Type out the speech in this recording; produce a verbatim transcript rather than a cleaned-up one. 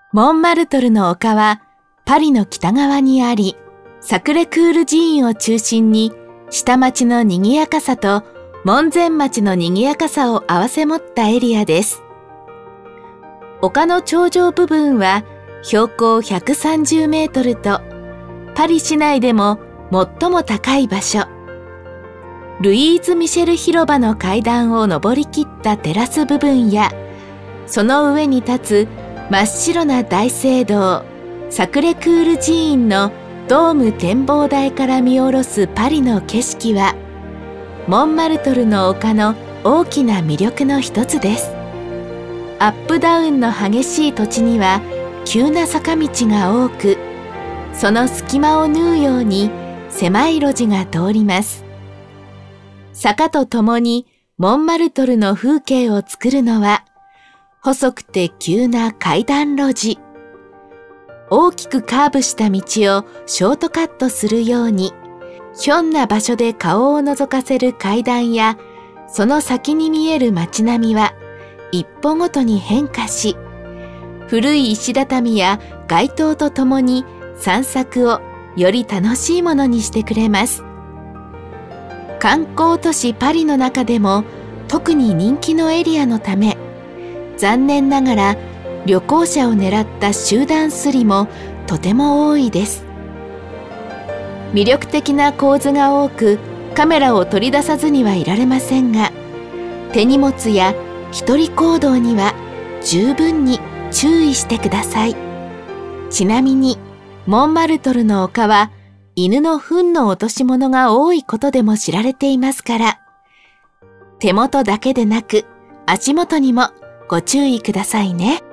モンマルトルの丘はパリの北側にあり、サクレクール寺院を中心に下町の賑やかさと門前町の賑やかさを併せ持ったエリアです。丘の頂上部分は標高ひゃくさんじゅうメートルとパリ市内でも最も高い場所。ルイーズ・ミシェル広場の階段を登りきったテラス部分や、その上に立つ真っ白な大聖堂、サクレクール寺院のドーム展望台から見下ろすパリの景色は、モンマルトルの丘の大きな魅力の一つです。アップダウンの激しい土地には急な坂道が多く、その隙間を縫うように狭い路地が通ります。坂とともにモンマルトルの風景を作るのは、細くて急な階段路地。大きくカーブした道をショートカットするように、ひょんな場所で顔を覗かせる階段や、その先に見える街並みは一歩ごとに変化し、古い石畳や街灯とともに散策をより楽しいものにしてくれます。観光都市パリの中でも特に人気のエリアのため、残念ながら旅行者を狙った集団スリもとても多いです。魅力的な構図が多く、カメラを取り出さずにはいられませんが、手荷物や一人行動には十分に注意してください。ちなみに、モンマルトルの丘は犬の糞の落とし物が多いことでも知られていますから、手元だけでなく足元にもご注意くださいね。